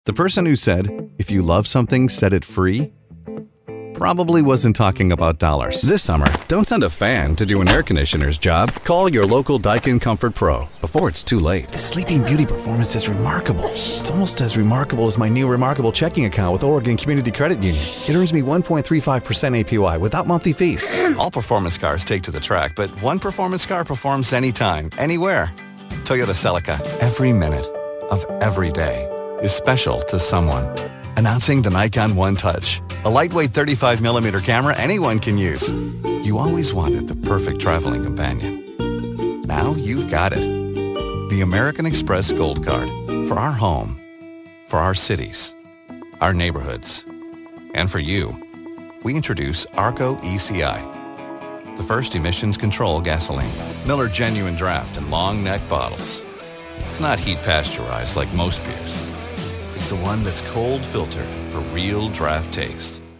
The person who said, if you love something, set it free, probably wasn't talking about dollars. This summer, don't send a fan to do an air conditioner's job. Call your local Daikin Comfort Pro before it's too late. The Sleeping Beauty performance is remarkable. It's almost as remarkable as my new Remarkable checking account with Oregon Community Credit Union. It earns me 1.35% APY without monthly fees. All performance cars take to the track, but one performance car performs anytime, anywhere. Toyota Celica. Every minute of every day is special to someone. Announcing the Nikon One Touch, a lightweight 35mm camera anyone can use. You always wanted the perfect traveling companion. Now you've got it. The American Express Gold Card. For our home, for our cities, our neighborhoods, and for you, we introduce Arco ECI, the first emissions control gasoline. Miller Genuine Draft in long neck bottles. It's not heat pasteurized like most beers. It's the one that's cold filtered for real draft taste.